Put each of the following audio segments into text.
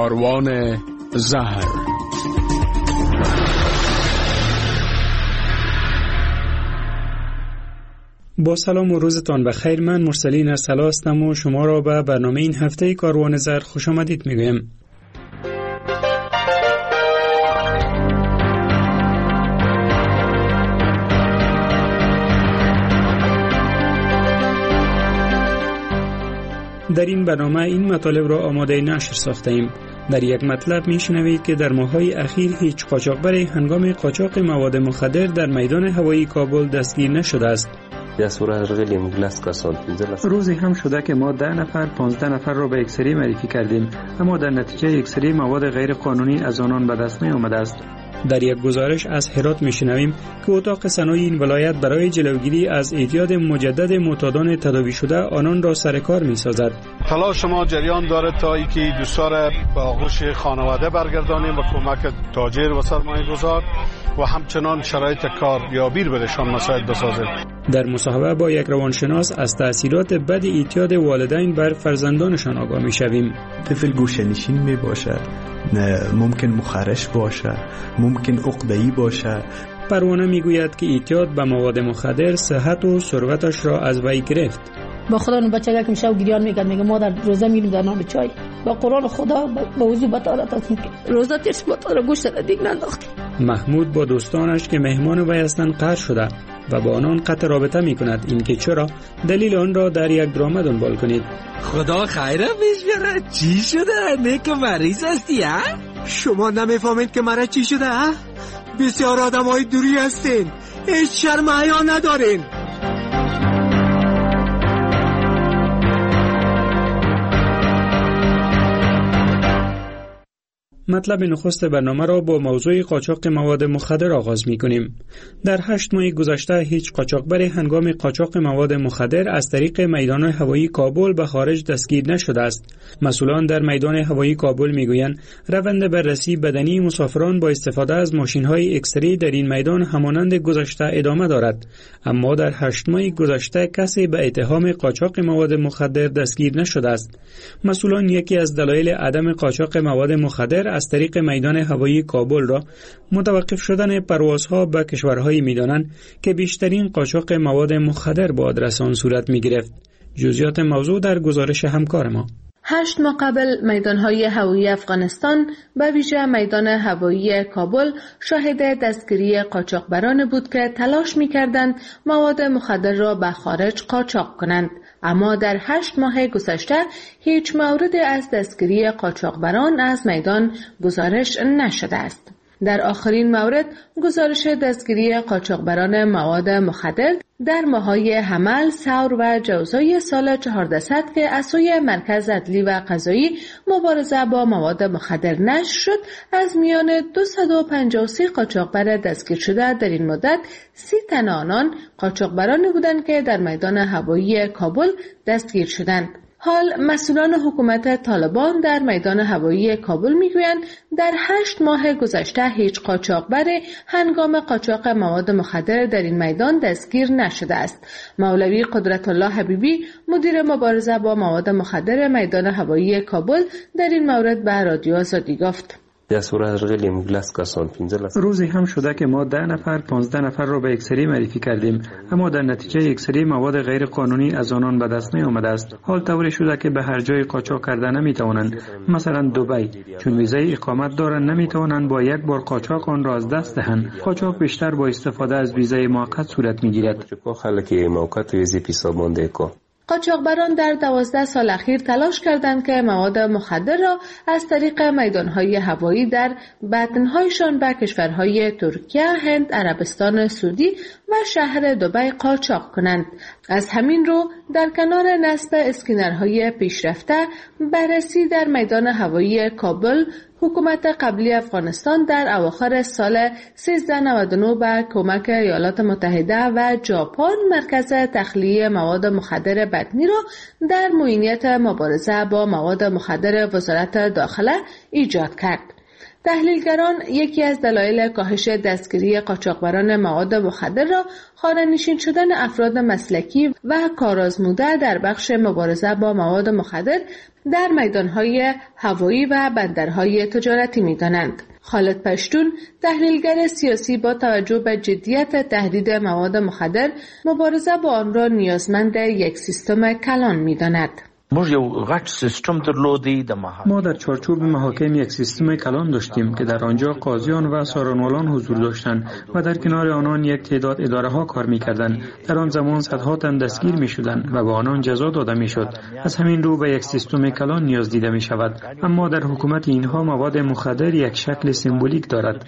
کاروان زهر. با سلام و روزتان بخیر. من مرسلین ارسلا هستم و شما را به برنامه این هفته کاروان زهر خوش آمدید میگویم. در این برنامه این مطالب را آماده نشر ساخته ایم. در یک مطلب میشنوید که در ماه‌های اخیر هیچ قاچاقبری هنگام قاچاق مواد مخدر در میدان هوایی کابل دستگیر نشده است. روزی هم شده که ما 10 نفر 15 نفر را به یکسری معرفی کردیم، اما در نتیجه یکسری مواد غیر قانونی از آنان به دست می آمده است. در یک گزارش از هرات میشنویم که اتاق صنایع این ولایت برای جلوگیری از اعتیاد مجدد معتادان تداوی شده آنان را سر کار می‌سازد. تلاش ما جریان دارد تا اینکه دوستان را به آغوش خانواده برگردانیم و کمک تاجر و سرمایه‌گذار و همچنان شرایط کاریابی را برایشان مساعد بسازیم. در مصاحبه با یک روانشناس از تأثیرات بد اعتیاد والدین بر فرزندانشان آگاه می‌شویم. طفل گوشه‌نشین می‌باشد، ممکن مخرش باشه، ممکن عقده‌ای باشه. پروانه میگوید که اعتیاد به مواد مخدر صحت و ثروتش را از وی گرفت. با خدا اون بچه که میشه و گریان میگه ما در روزه میریم در نام چای با قرآن خدا با وضو بطالت هستیم که روزه ترس مطالعه گوشت را دیگ ننداختیم. محمود با دوستانش که مهمان وی هستند قهر شده و با آنان قطع رابطه میکند. اینکه چرا دلیل آن را در یک درام دنبال کنید. خدا خیره پیش بیاره. چی شده؟ نیک مریض هستی ها؟ شما نمیفهمید که مرا چی شده ها؟ بسیار آدم های دوری هستین، هیچ شرم حیا ندارین. مطلب نخست برنامه را با موضوع قاچاق مواد مخدر آغاز می‌کنیم. در 8 ماه گذشته هیچ قاچاقبر هنگام قاچاق مواد مخدر از طریق میدان هوایی کابل به خارج دستگیر نشده است. مسئولان در میدان هوایی کابل میگویند روند بررسی بدنی مسافران با استفاده از ماشین‌های اکس‌ری در این میدان همانند گذشته ادامه دارد، اما در 8 ماه گذشته کسی به اتهام قاچاق مواد مخدر دستگیر نشده است. مسئولان یکی از دلایل عدم قاچاق مواد مخدر از طریق میدان هوایی کابل را متوقف شدن پروازها به کشورهایی می‌دانند که بیشترین قاچاق مواد مخدر با آدرس آن صورت می‌گرفت. جزئیات موضوع در گزارش همکار ما. 8 ماه قبل میدان‌های هوایی افغانستان به ویژه میدان هوایی کابل شاهد دستگیری قاچاقبران بود که تلاش می‌کردند مواد مخدر را به خارج قاچاق کنند، اما در 8 ماه گذشته هیچ موردی از دستگیری قاچاقبران از میدان گزارش نشده است. در آخرین مورد گزارش دستگیری قاچاقبران مواد مخدر در ماه‌های حمل، ثور و جوزای سال 1400 که از سوی مرکز عدلی و قضایی مبارزه با مواد مخدر نشر شد، از میان 253 قاچاقبر دستگیر شده در این مدت 30 تن آنان قاچاقبرانی بودند که در میدان هوایی کابل دستگیر شدند. حال مسئولان حکومت طالبان در میدان هوایی کابل میگویند در 8 ماه گذشته هیچ قاچاقبر هنگام قاچاق مواد مخدر در این میدان دستگیر نشده است. مولوی قدرت الله حبیبی مدیر مبارزه با مواد مخدر میدان هوایی کابل در این مورد به رادیو آزادی گفت: روزی هم شده که ما 10 نفر 15 نفر را به یکسری معرفی کردیم، اما در نتیجه یکسری مواد غیر قانونی از آنان به دست می آمده است. حال طوری شده که به هر جای قاچاق کردن نمی توانند. مثلا دبی چون ویزای اقامت دارند نمی توانند با یک بار قاچاق آن را از دست دهند. قاچاق بیشتر با استفاده از ویزای موقت صورت می گیرد. قاچاقبران در 12 سال اخیر تلاش کردند که مواد مخدر را از طریق میدانهای هوایی در بدنهایشان به کشورهای ترکیه، هند، عربستان سعودی و شهر دبی قاچاق کنند. از همین رو در کنار نصب اسکینرهای پیشرفته، بررسی در میدان هوایی کابل حکومت قبلی افغانستان در اواخر سال 1399 به کمک ایالات متحده و ژاپن مرکز تخلیه مواد مخدر بدنی را در معینیت مبارزه با مواد مخدر وزارت داخله ایجاد کرد. تحلیلگران یکی از دلایل کاهش دستگیری قاچاقبران مواد مخدر را خانه‌نشین شدن افراد مسلکی و کارآزموده در بخش مبارزه با مواد مخدر در میدانهای هوایی و بندرهای تجارتی می‌دانند. خالد پشتون، تحلیلگر سیاسی، با توجه به جدیت تهدید مواد مخدر، مبارزه با آن را نیازمند یک سیستم کلان می‌داند. ما در چارچوب محاکم یک سیستم کلان داشتیم که در آنجا قاضیان و سارنوالان حضور داشتند و در کنار آنان یک تعداد اداره ها کار می‌کردند. در آن زمان صدها تن دستگیر می‌شدند و به آنان جزا داده می‌شد. از همین رو به یک سیستم کلان نیاز دیده می‌شود. اما در حکومت اینها مواد مخدر یک شکل سمبولیک دارد.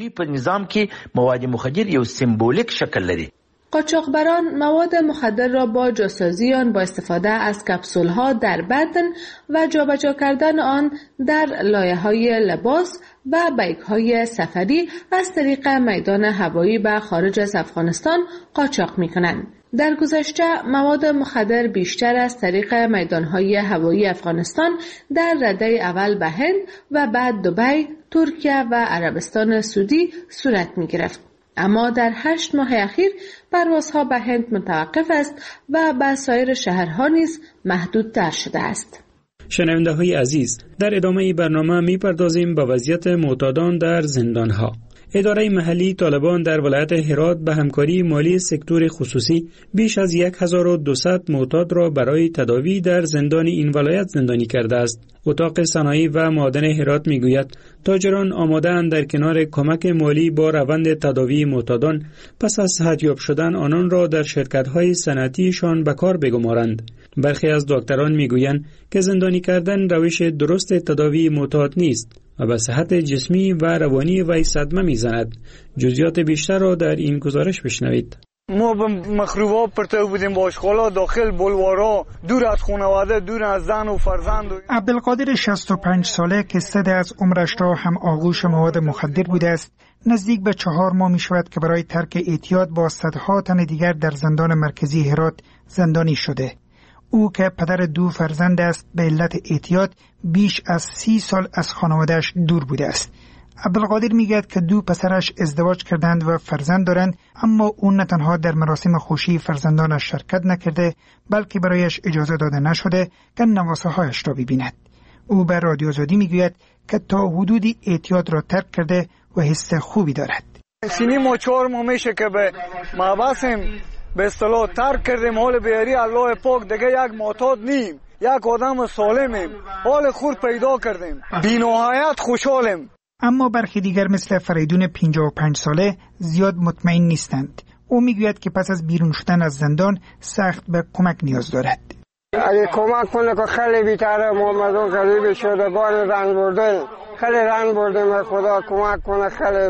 قاچاقبران مواد مخدر را با جاسازی آن با استفاده از کپسول‌ها در بدن و جابجا کردن آن در لایه‌های لباس و بیگ‌های سفری از طریق میدان هوایی به خارج از افغانستان قاچاق می‌کنند. در گذشته مواد مخدر بیشتر از طریق میدانهای هوایی افغانستان در رده اول به هند و بعد دبی، ترکیه و عربستان سعودی صورت می‌گرفت. اما در 8 ماه اخیر پروازها به هند متوقف است و به سایر شهرها نیز محدودتر شده است. شنونده های عزیز، در ادامه برنامه می‌پردازیم به وضعیت معتادان در زندانها. اداره محلی طالبان در ولایت هرات به همکاری مالی سکتور خصوصی بیش از 1200 معتاد را برای تداوی در زندان این ولایت زندانی کرده است. اتاق صنایع و معادن هرات میگوید تاجران آماده‌اند در کنار کمک مالی با روند تداوی معتادان پس از صحتیاب شدن آنان را در شرکت‌های صنعتیشان به کار بگمارند. برخی از دکتران میگویند که زندانی کردن روش درست تداوی معتاد نیست و به صحت جسمی و روانی وی صدمه میزند. جزئیات بیشتر را در این گزارش بشنوید. ما به مخروبات پرتو بودیم، با اشغالا داخل بلوارا، دور از خانواده، دور از زن و فرزند. عبدالقادر 65 ساله که 3 از عمرش را هم آغوش مواد مخدر بوده است، نزدیک به 4 ماه می شود که برای ترک اعتیاد با صدها تن دیگر در زندان مرکزی هرات زندانی شده. او که پدر 2 فرزند است به علت اعتیاد بیش از 30 سال از خانواده‌اش دور بوده است. عبدالقادر میگوید که 2 پسرش ازدواج کردند و فرزند دارند، اما او نه تنها در مراسم خوشی فرزندانش شرکت نکرده بلکه برایش اجازه داده نشده که نواسه‌هایش را ببیند. او به رادیو آزادی میگوید که تا حدودی اعتیاد را ترک کرده و حس خوبی دارد. سینی ما 4 ماه میشه که به محبسیم به اصطلاح ترک کردیم. حال بیاری الله پاک دیگه یک معتاد نیم، یک آدم سالمیم، حال خود پیدا کردیم، بی‌نهایت خوشحالیم. اما برخی دیگر مثل فریدون 55 ساله زیاد مطمئن نیستند. او میگوید که پس از بیرون شدن از زندان سخت به کمک نیاز دارد. اگه کمک کنه که خیلی بی‌طرف محمدون قریب شدگان رنگ برده، خیلی رنگ برده، و خدا کمک کنه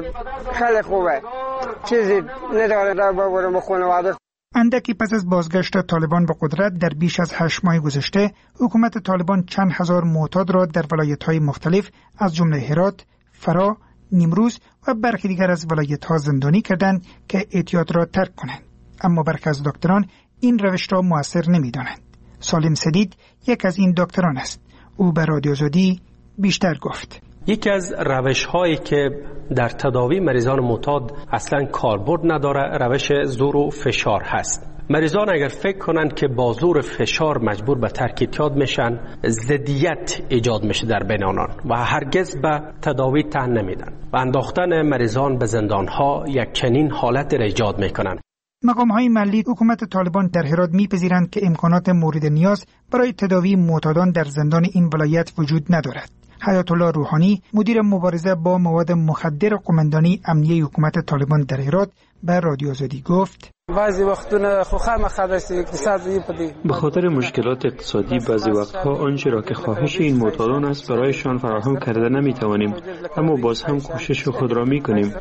خیلی خوبه. چیزی نداره در ببرم به خانواده. اندکی پس از بازگشت طالبان به قدرت در بیش از 8 ماه گذشته، حکومت طالبان چند هزار معتاد را در ولایت‌های مختلف از جمله هرات، فرا، نیمروز و برخی دیگر از ولایت‌ها زندانی کردند که اعتیاد را ترک کنند. اما برخی از دکتران این روش را مؤثر نمی‌دانند. سالم سدید یک از این دکتران است. او به رادیو آزادی بیشتر گفت. یکی از روش‌هایی که در تداوی مریضان معتاد اصلاً کاربرد نداره روش زور و فشار هست. مریضان اگر فکر کنند که با زور فشار مجبور به ترک اعتیاد میشن، ضدیت ایجاد میشه در بین آنان و هرگز به تداوی تن نمیدن و انداختن مریضان به زندانها یک چنین حالت را ایجاد میکنن. مقام‌های محلی حکومت طالبان در هرات می‌پذیرند که امکانات مورد نیاز برای تداوی معتادان در زندان این ولایت وجود ندارد. حیات الله روحانی، مدیر مبارزه با مواد مخدر قماندانی امنیه حکومت طالبان در هرات، به رادیو آزادی گفت: بعضی وقتونه به خاطر مشکلات اقتصادی بعضی وقتها آنچه را که خواهش این معتادان است برایشان فراهم کرده نمیتوانیم، اما باز هم کوشش خود را میکنیم.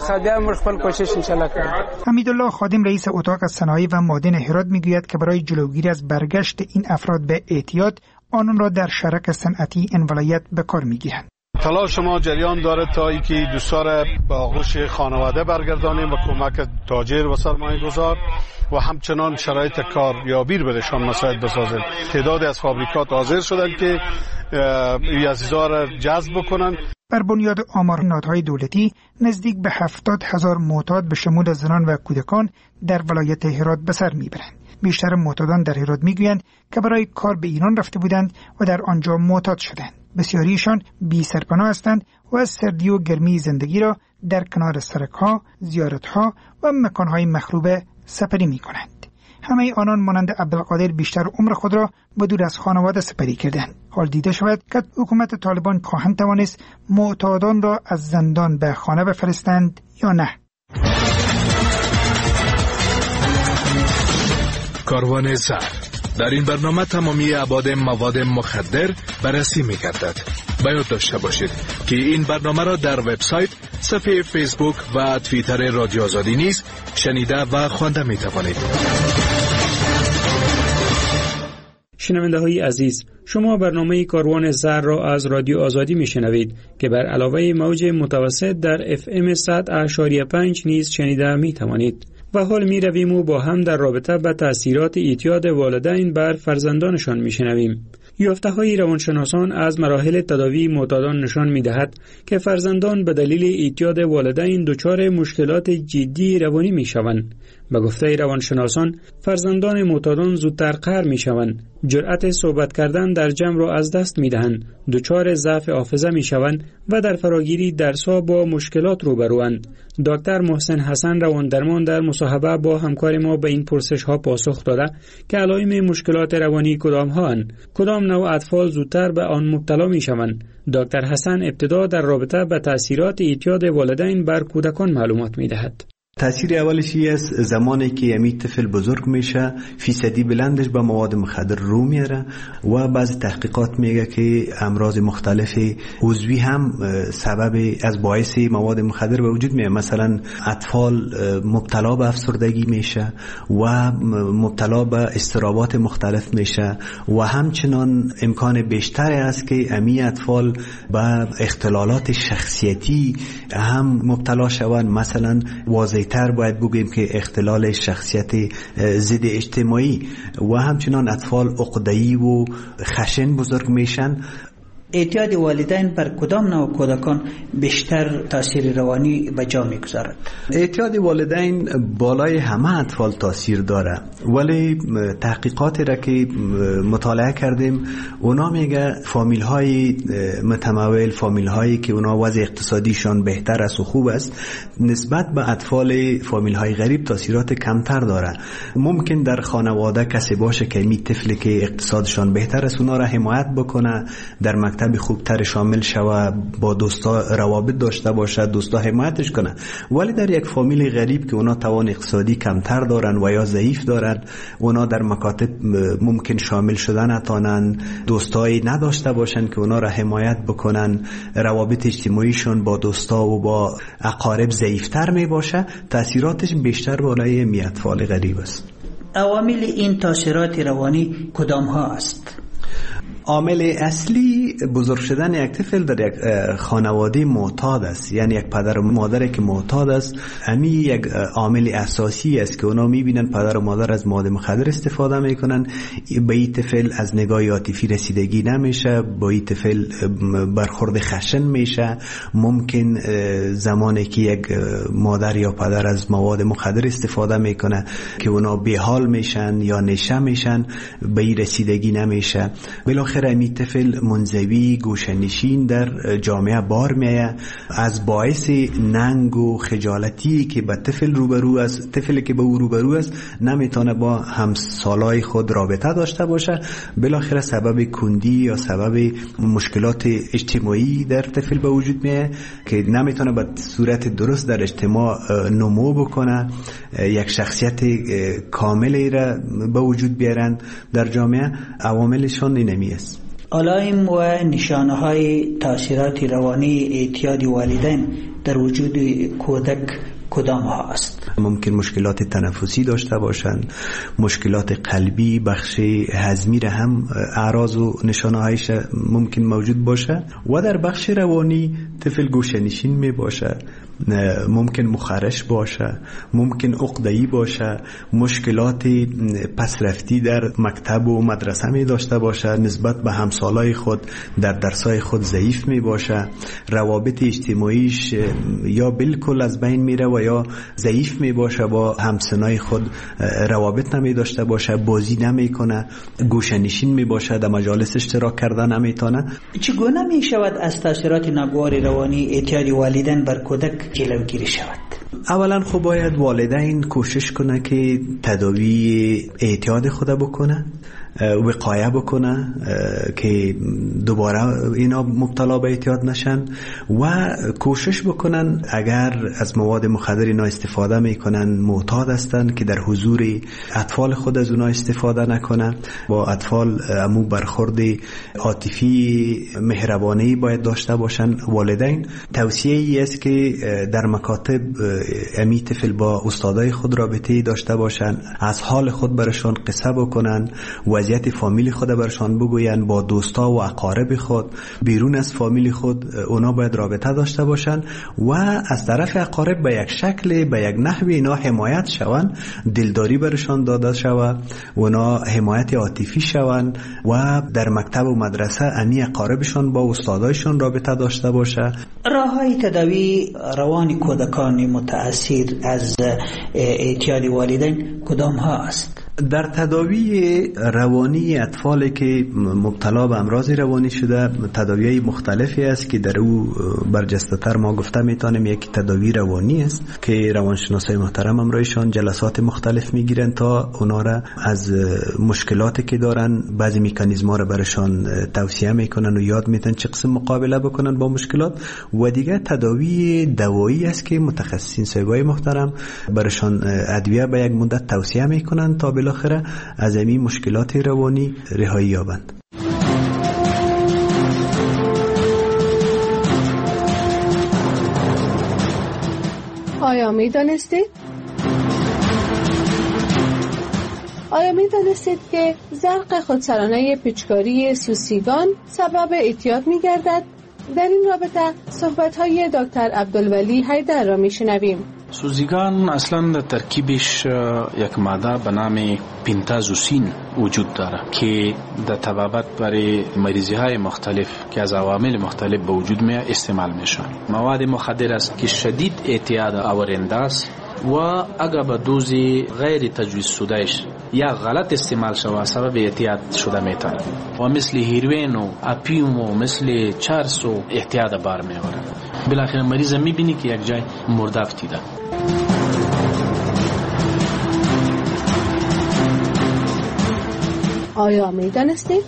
حمیدالله خادم رئیس اتاق صنایع و معادن هرات میگوید که برای جلوگیری از برگشت این افراد به اعتیاد، آنان را در شرک صنعتی این ولایت به کار میگیرند. تلاش ما جریان داره تا اینکه دوستان به آغوش خانواده برگردانیم و کمک تاجر و سرمایه گذار و همچنان شرایط کاریابی رو برشان مساعد بسازیم. تعدادی از فابریکات حاضر شدن که این عزیزا را جذب بکنن. بر بنیاد آمار نهادهای دولتی نزدیک به 70,000 معتاد به شمول زنان و کودکان در ولایت هرات به سر میبرند. بیشتر معتادان در هرات میگویند که برای کار به ایران رفته بودند و در آنجا معتاد شدند. بسیاریشان بی سرپناه هستند و از سردی و گرمی زندگی را در کنار سرک‌ها، زیارت‌ها و مکان‌های مخروبه سپری می‌کنند. همه آنان مانند عبدالقادر بیشتر عمر خود را به دور از خانواده سپری کردند. حال دیده شود که حکومت طالبان خواهند توانست معتادان را از زندان به خانه بفرستند یا نه. کاروان زهر. در این برنامه تمامی ابعاد مواد مخدر بررسی می‌گردد. باید داشته باشید که این برنامه را در وبسایت، صفحه فیسبوک و توییتر رادیو آزادی نیز شنیده و خوانده می‌توانید. شنونده های عزیز، شما برنامه کاروان زهر را از رادیو آزادی میشنوید که بر علاوه موج متوسط در FM 100.5 نیز شنیده میتوانید. و حال می رویم و با هم در رابطه با تأثیرات اعتیاد والدین بر فرزندانشان میشنویم. یافته‌های روانشناسان از مراحل تداوی معتادان نشان می‌دهد که فرزندان به دلیل اعتیاد والدین دچار مشکلات جدی روانی می‌شوند. به گفته روانشناسان، فرزندان معتادان زودتر قهر می‌شوند، جرأت صحبت کردن در جمع را از دست می‌دهند، دچار ضعف حافظه می‌شوند و در فراگیری درس‌ها با مشکلات روبروند. دکتر محسن حسن رواندرمان در مصاحبه با همکار ما به این پرسش‌ها پاسخ داده که علائم مشکلات روانی کدام‌هاند، کدام نوع اطفال زودتر به آن مبتلا می‌شوند. دکتر حسن ابتدا در رابطه با تأثیرات اعتیاد والدین بر کودکان معلومات می‌دهد. تأثیر اولش است زمانی که یمی طفل بزرگ میشه فیصدی بلندش به مواد مخدر رو میاره و بعضی تحقیقات میگه که امراض مختلف عضوی هم سبب از باعث مواد مخدر به وجود میاد. مثلا اطفال مبتلا به افسردگی میشه و مبتلا به اضطرابات مختلف میشه و همچنان امکان بیشتر است که امی اطفال به اختلالات شخصیتی هم مبتلا شوند. مثلا واضح تر باید بگوییم که اختلال شخصیت ضد اجتماعی و همچنان اطفال عقده‌ای و خشن بزرگ میشن. اعتیاد والدین بر کدام نوع کودکان بیشتر تاثیر روانی به جا میگذارد؟ اعتیاد والدین بالای همه اطفال تاثیر داره، ولی تحقیقاتی را که مطالعه کردیم اونا میگه فامیل های متمول، فامیل هایی که اونا وضع اقتصادیشان بهتر است و خوب است، نسبت به اطفال فامیل های غریب تاثیرات کمتر داره. ممکن در خانواده کسی باشه که می طفلی که اقتصادشان بهتر است اونا را حمایت بکنه، در مکتب خوبتر شامل شوه، با دوستا روابط داشته باشه، دوستا حمایتش کنه. ولی در یک فامیل غریب که اونا توان اقتصادی کمتر دارن و یا ضعیف دارن، اونا در مکاتب ممکن شامل شدن نتونن، دوستایی نداشته باشن که اونا را حمایت بکنن، روابط اجتماعیشون با دوستا و با اقارب ضعیفتر می باشه، تاثیراتش بیشتر بالای می اطفال غریب است. عوامل این تاثیرات روانی کدام ها است؟ عامل اصلی بزرگ شدن یک طفل در یک خانواده معتاد است، یعنی یک پدر و مادری که معتاد است. امی یک عامل اساسی است که اونا میبینن پدر و مادر از مواد مخدر استفاده میکنن، به این طفل از نگاه عاطفی رسیدگی نمیشه، با این طفل برخورد خشن میشه. ممکن زمانی که یک مادر یا پدر از مواد مخدر استفاده میکنه که اونا بیحال میشن یا نشه میشن، به این رسیدگی نمیشه. بالاخره امی طفل منزوی گوشه‌نشین در جامعه بار میایه، از باعث ننگ و خجالتی که به طفل روبرو است، طفلی که به او روبرو است نمیتونه با همسالای خود رابطه داشته باشه، بالاخره سبب کندی یا سبب مشکلات اجتماعی در طفل به وجود میایه که نمیتونه به صورت درست در اجتماع نمو بکنه، یک شخصیت کاملی را به وجود بیارن در جامعه. عواملشون اینمی است. علائم و نشانه های تاثیرات روانی اعتیاد والدین در وجود کودک کدام ها است؟ ممکن مشکلات تنفسی داشته باشند، مشکلات قلبی، بخش هضمی را هم اعراض و نشانه هایش ممکن موجود باشه و در بخش روانی طفل گوشه‌نشین می باشه، ممکن مخرش باشه، ممکن عقده‌ای باشه، مشکلات پسرفتی در مکتب و مدرسه می داشته باشه، نسبت به همسالای خود در درسای خود ضعیف می باشه، روابط اجتماعیش یا بالکل از بین میره و یا ضعیف می باشه، با همسنای خود روابط نمی داشته باشه، بازی نمی کنه، گوشه‌نشین می باشه، در مجالس اشتراک کردن نمیتونه. چگونه می شود از تاثیرات ناگوار روانی اعتیاد والدین بر کودک جلوگیری شود؟ اولا خب باید والدین کوشش کنه که تداوی اعتیاد خود بکنه، وقایه بکنه که دوباره اینا مبتلا به اعتیاد نشن و کوشش بکنن اگر از مواد مخدر اینا استفاده میکنن معتاد هستن که در حضور اطفال خود از اونا استفاده نکنه. با اطفال امو برخورد عاطفی مهربانی باید داشته باشن. والدین توصیه ای است که در مکاتب امی طفل با استادای خود رابطه داشته باشن، از حال خود برشان قصه بکنن، وضعیت فامیلی خود برشان بگوین، با دوستا و اقارب خود بیرون از فامیلی خود اونا باید رابطه داشته باشن و از طرف اقارب به یک شکل به یک نحوی اینا حمایت شون، دلداری برشان داده شود، اونا حمایت عاطفی شون و در مکتب و مدرسه امی اقاربشان با استادایشان رابطه داشته باشه. راههای تداوی روان کودکان متأثر از اعتیاد والدین کدام ها است؟ در تداوی روانی اطفالی که مبتلا به امراض روانی شده تداوی‌های مختلفی است که در او برجسته‌تر ما گفته میتونیم یک تداوی روانی است که روانشناسای محترم امرایشان جلسات مختلف میگیرن تا اونا را از مشکلاتی که دارن بعضی مکانیزم‌ها را برشان توصیه میکنن و یاد میدن چه قسم مقابله بکنن با مشکلات. و دیگه تداوی دوایی است که متخصصین صاحبای محترم برشان ادویه به یک مدت توصیه میکنن تا بالاخره از این مشکلات روانی رهایی یابند. آیا می دانستید که زرق خودسرانه پیچکاری سوسیگان سبب اعتیاد می گردد؟ در این رابطه صحبت‌های دکتر عبدالولی حیدر را می شنویم. سوزیگان اصلا در ترکیبش یک ماده به نام پنتازوسین وجود داره که در طبابت برای مریضی های مختلف که از عوامل مختلف به وجود می استعمال میشن. مواد مخدر است که شدید اعتیاد آورنده است و اگر به دوز غیر تجویز شدهش یا غلط استعمال شود سبب اعتیاد شده میتونه و مثل هیروین و اپیوم و مثل چرس و اعتیاد بار میاره. بالاخره مریض میبینی که یک جای مرده افتیده. آیا میدانستید؟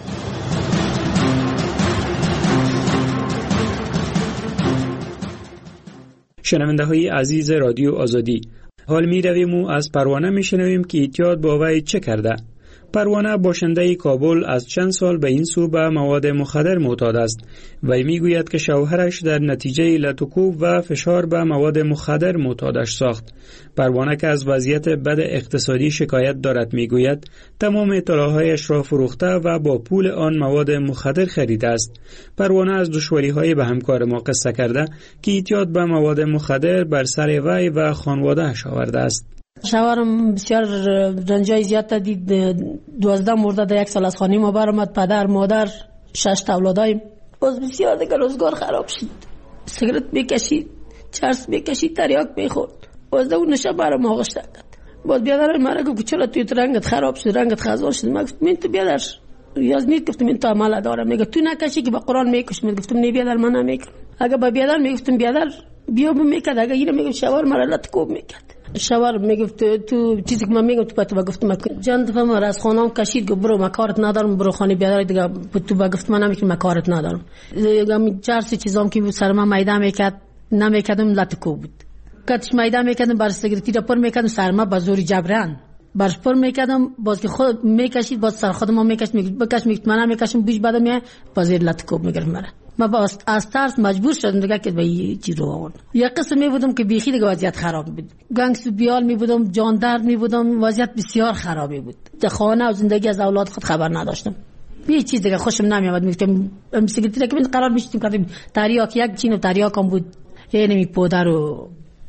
شنونده های عزیز رادیو آزادی، حال می رویم و از پروانه می شنویم که اعتیاد با وی چه کرده. پروانه باشنده کابل از چند سال به این سو به مواد مخدر معتاد است. وی می گوید که شوهرش در نتیجه لطوکوب و فشار به مواد مخدر معتادش ساخت. پروانه که از وضعیت بد اقتصادی شکایت دارد می گوید تمام اطلاعاتش را فروخته و با پول آن مواد مخدر خریده است. پروانه از دشواری‌های به همکار ما قصه کرده که اعتیاد به مواد مخدر بر سر وی و خانواده‌اش آورده است. شوهرم بسیار رنجای زیاد دید، 12 مرده در 1 سال از خانه ما برآمد، پدر مادر 6 اولادایم. باز بسیار دیگه روزگار خراب شد. سیگرت میکشید، چرس میکشید، تریاک میخورد. باز اون نشه برام آغشته کرد. باز بیادر مرا گفت چرا توی رنگت خراب شد، رنگت خزان شد. من گفتم من تو بیادر یزنید، گفتم من تو عمل دارم. میگه تو نکشی که با قرآن میکش. من گفتم نه بیادر من نمیکنم. اگه با بیادر میگفتم بیادر بیا میکرد، اگه اینو میگم شوهر مرا لطکوب میکرد. شوهر میگفت تو چیزی که من میگم تو گفتم چند دفعه ما از خانم کشید گفت برو مکارت ندارم، برو خانه بیادر دیگه. تو گفت من نمیگم مکارت ندارم. دیگه چهار چیزام که سر من میدم میکرد نمیکردم لطکوب بود. کاتش میدم میکردم بر سیگرتی را پر میکردم سر ما با زور جبران برش پر میکردم. باز که خود میکشید باز سر خودم میکشید بکش میگفت من نمیکشم بیش بعد میاد باز لطکوب میگرفت مرا. ما باز از ترس مجبور شدم دیگه که به این چیز رو آوردم. یک قسم می بودم که بیخی دیگه وضعیت خراب بود، گنگس بیال می بودم، جان درد می بودم، وضعیت بسیار خرابی بود. در خانه و زندگی از اولاد خود خبر نداشتم. یه چیز دیگه خوشم نمیاد. میگفتم سیگرتی را که من قرار میشتیم کردیم تریاک یک چین و تریاک هم بود اینمی پودر و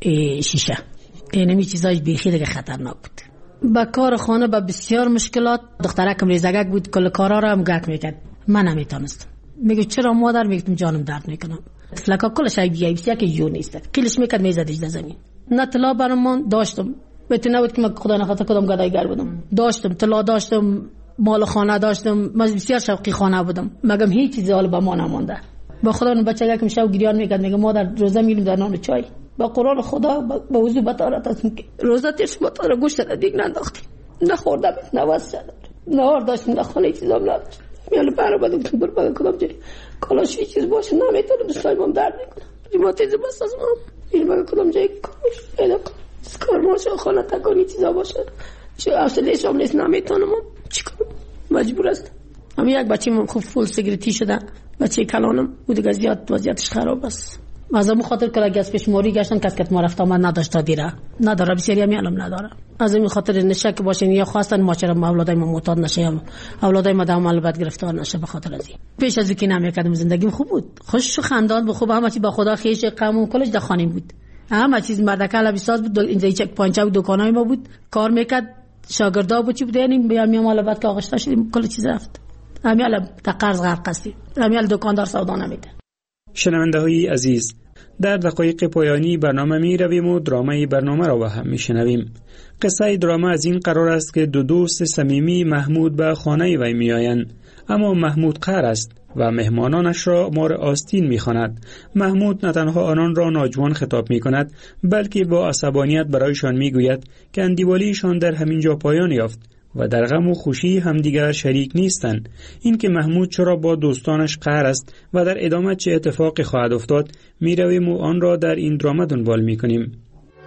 شیشه، اینمی چیزای بیخی دیگه خطرناک بود. با کار خانه با بسیار مشکلات، دخترکم ریزگک بود، کل کارا رو هم گک میکرد، من نمیتونستم. میگه چرا مادر؟ میگم جانم درد میکنم. فلکا کلش دیگه بسیار که جو نیست، قیلش میکرد میزدش در زمین. نه طلا برام داشتم، بهتون نبود که من خدا نخواسته کدام گدایگر بودم. داشتم طلا، داشتم مال خانه، داشتم، من بسیار شوقی خانه بودم. مگم هیچ چیزی حال با ما نمونده. با خدا اون بچه که شب گریان میکرد، میگه مادر روزه میریم در نان چای. با قرآن خدا با وضو بطارت است که روزه تیرش بطاره گوشت را دیگ ننداختیم، نخوردم، نواز شد، نهار داشتیم، نخانه چیزام نبود. میاله برا بدم که بر بدم کدام جایی کلاش چیز باشه نمیتونم، دستایمم درد میکنم، ریماتیزم بس از ما میرم کدام جایی کارش پیدا کنم، کار باشه، خانه تکانی چیزا باشه، چه حوصله‌اش هم نیست، نمیتونم، چیکار مجبور هستم. هم یک بچه‌م خوب فول سیگارتی شده، بچه کلانم بود دیگه، زیاد وضعیتش خراب است. از همون خاطر که اگه از پیشموری گشتن کس که ما رفت آمد نداشت تا دیره نداره، بسیاری هم علم نداره. از این خاطر نشک باشین یا خواستن ما چرا اولادای ما معتاد نشه یا اولادای ما در عمل بد گرفتار نشه. به خاطر از این پیش از اینکه نمیکردم زندگیم خوب بود، خوش و خندان، خوب، همه چی با خدا خیش، قمون کلش در خانه بود، همه چیز مردکه لبی ساز بود. اینجا چک پانچه و دکانای ما بود، کار میکرد، شاگردا بود، چی بود، یعنی میام مال بعد که آغشته شدیم کل چیز رفت. همیال تا قرض غرق هستیم، همیال دکاندار سودا نمیده. شنونده های عزیز، در دقایق پایانی برنامه می رویم و درامه برنامه را با هم می شنویم. قصه درامه از این قرار است که دو دوست صمیمی محمود به خانه وی می آیند، اما محمود قهر است و مهمانانش را مار آستین می خواند. محمود نه تنها آنان را ناجوان خطاب می کند، بلکه با عصبانیت برایشان می گوید که اندیوالیشان در همین جا پایان یافت و در غم و خوشی همدیگر شریک نیستند. این که محمود چرا با دوستانش قهر است و در ادامه چه اتفاقی خواهد افتاد می رویم و آن را در این درامه دنبال می کنیم.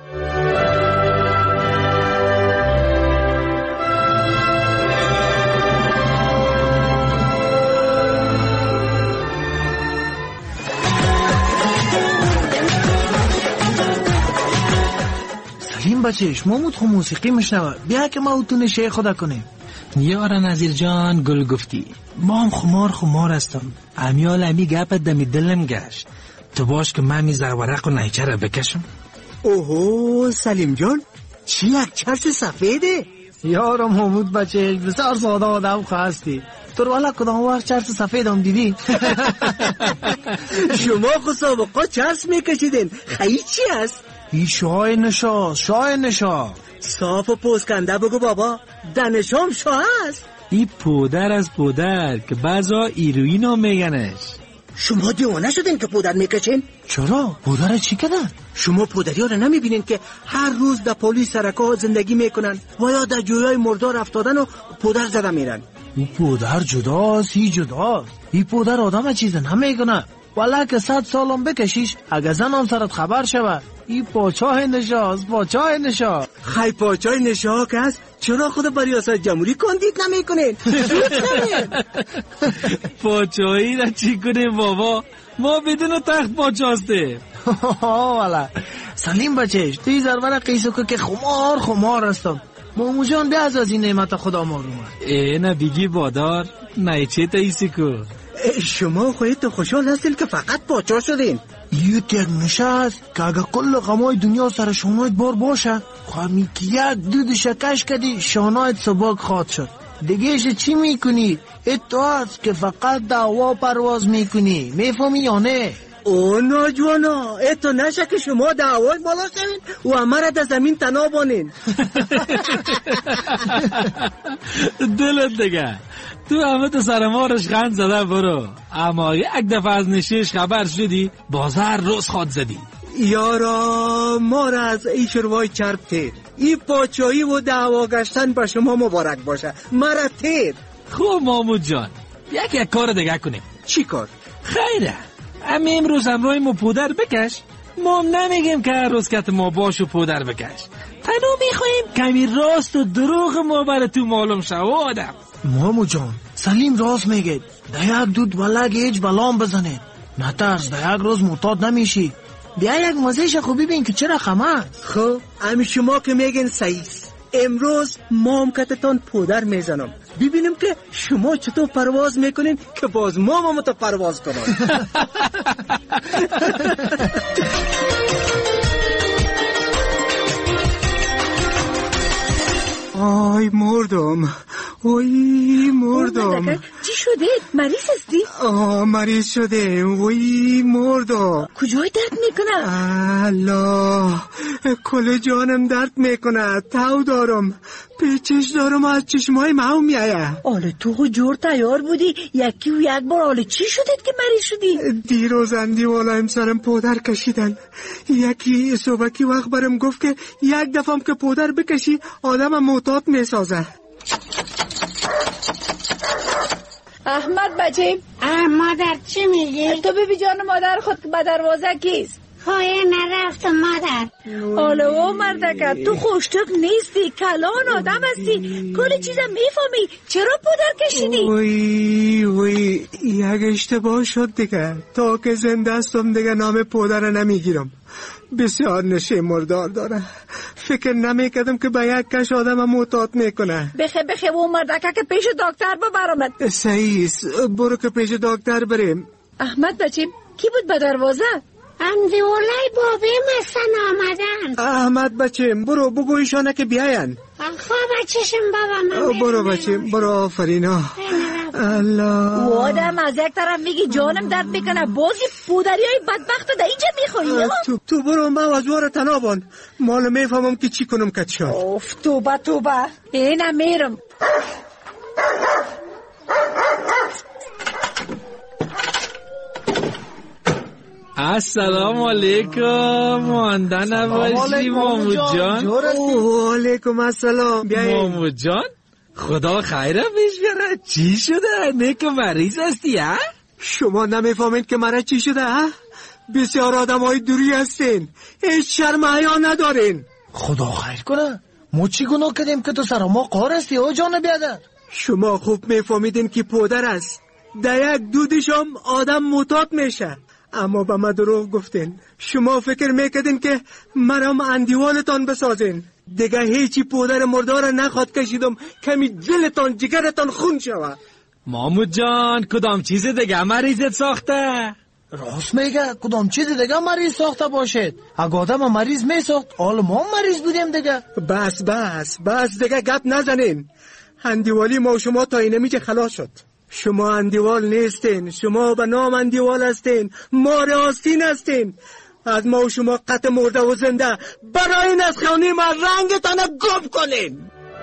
سلیم بچهش، محمود خو موسیقی میشنوه، بیا که ما تو نشه خدا کنیم. یار نظیر جان گل گفتی، ما هم خمار هستم. امیال امی گپت دمی دلم گشت، تو باش که من می زرورق و نیچه را بکشم. اوهو سلیم جان، چی یک چرس سفیده؟ یار محمود بچهش بسیار ساده آدم خواستی، تو رو والا کدام وقت چرس سفید هم دیدی؟ شما خود سابقا چرس میکشیدین، خیلی چی هست؟ ای شای نشا صاف و پوسکنده بگو بابا، دنشام شاه هست. ای پودر از پودر که بعضا ایروین هم میگنش. شما دیوانه شدین که پودر میکشین؟ چرا؟ پودر چی کدن؟ شما پودری ها رو نمیبینین که هر روز در پلیس سرکا زندگی میکنن و یا در جویای مردار افتادن و پودر زده میرن؟ او پودر جداست، ای پودر آدم چیز نمیکنه. والا که 100 سالم بکشیش اگه زنم سرت خبر شود ای پاچاه نشا. خی پاچاه نشا که هست، چرا خود با ریاست جمهوری کاندید نمیکنین؟ پاچاهی را چی کنیم بابا، ما بدون تخت پاچاستیم. والا سلیم بچهش، توی زربر قیسو که خمار هستم. مامو جان بیا از این نعمت خدا معلومه. نه بیگی بادار، نه چه تاییسی کو. شما خودت خوشحال هستین که فقط پاچا شدین؟ یه تک نشست که اگه کل غمای دنیا سر شانایت بار باشه، خواهمی که یک دود شکش کدی شانایت سباک خواد شد. دیگهش چی میکنی؟ اتو هست که فقط دعوا پرواز میکنی، میفهمی یا نه؟ او ناجوانا، اتو نشه که شما دعوای بالا شوین و همه را در زمین تنها بانین. دلت دیگه، تو همه تو سرمارش غند زده برو، اما یک دفعه از نشیش خبر شدی بازار روز خواد زدی. یارا ما را از ای شروای چرب تیر، ای پاچایی و دعوا گشتن به شما مبارک باشه، مرا تیر. خوب محمود جان، یک کار دیگه کنیم. چی کار؟ خیره، اما امروز همراه ما پودر بکش. ما نمیگیم که هر روز که ما باشو پودر بکش، تنو میخواییم کمی راست و دروغ ما بر تو معلوم شو آدم. مامو جان، سلیم راست میگه، در یک دود ولگ هیچ بلام بزنه، نترس در یک روز معتاد نمیشی. بیا یک مزهش خوبی بین که چرا خمه. خب امی شما که میگن صحیح، امروز مامکتتان پودر میزنم ببینیم که شما چطور پرواز میکنین که باز مامم تو پرواز کنم. آی مردم، وای مردم. چی شده؟ مریض هستی؟ مریض شده، وای مردم. کجای درد میکنه؟ الله، کل جانم درد میکنه. تاو دارم، پیچش دارم، از چشمای ماو میایه. آله تو جور تیار بودی یکی و یک بار. آله چی شدید که مریض شدی؟ دیروز اندی والا امسرم پودر کشیدن. یکی صبحکی وقت برم گفت که یک دفعه که پودر بکشی آدم معتاد میسازه. احمد بچه. مادر چی میگی؟ تو ببی جان مادر خود به دروازه کیست؟ خواهی نرفتم مادر. آله او مردکت تو خوشتک نیستی، کلان آدم هستی، کل چیزا میفهمی. چرا پودر کشیدی؟ وی یک اشتباه شد دیگه. تا که زنده هستم دیگه نام پودر نمیگیرم. بسیار نشه مردار داره. فکر نمیکردم که به یک کش آدم معتاد میکنه. بخه اون مردکه که پیش دکتر ببرمت. صحیح، برو که پیش دکتر بریم. احمد بچه کی بود به دروازه؟ اندیولای بابیم هستن آمدن. احمد بچه برو بگو ایشانه که بیاین. خواه بچهشم بابا من. برو بچه برو. آفرینا. الله، و آدم از یک طرف میگی جانم درد میکنه، بازی پودری های بدبخت در اینجا میخوری. تو برو موضوع تنابان، مال میفهمم که چی کنم که شد. اوف توبه اینم میرم. السلام علیکم. مانده نباشی مامو جان. و علیکم السلام. مامو جان خدا خیره پیش بیاره. چی شده؟ نیک مریض هستی ها؟ شما نمیفهمید که مرا چی شده ها؟ بسیار آدم های دوری هستین، هیچ شرم حیا ندارین. خدا خیر کنه. ما چی گناه کردیم که تو سر ما قهر هستی او جان بیادر؟ شما خوب میفهمیدین که پودر است، در یک دودشم آدم معتاد میشه، اما به ما دروغ گفتین. شما فکر میکردین که مرام اندیوالتان بسازین. دیگه هیچی پودر مردار نخواد کشیدم کمی دلتان جگرتان خون شود. مامو جان کدام چیز دیگه مریضت ساخته؟ راست میگه، کدام چیز دیگه مریض ساخته باشد. اگه آدم مریض میساخت حالا ما مریض بودیم دیگه. بس دیگه گپ نزنین. اندیوالی ما شما تا اینمیجه خلاص شد. شما اندیوال نیستین، شما به نام اندیوال هستین، ما راستین هستین. از ما و شما قطع مرده و زنده برای این از خانه ما رنگتان گم کنین.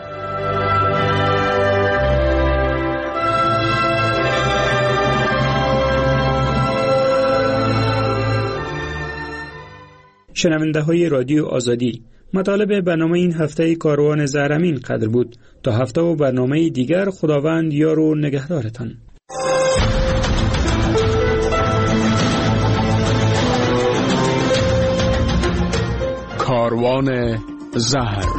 شنونده های رادیو آزادی، مطالب برنامه این هفته کاروان زهرمین قدر بود. تا هفته و برنامه دیگر خداوند یار و نگهدارتان. کاروان زهر.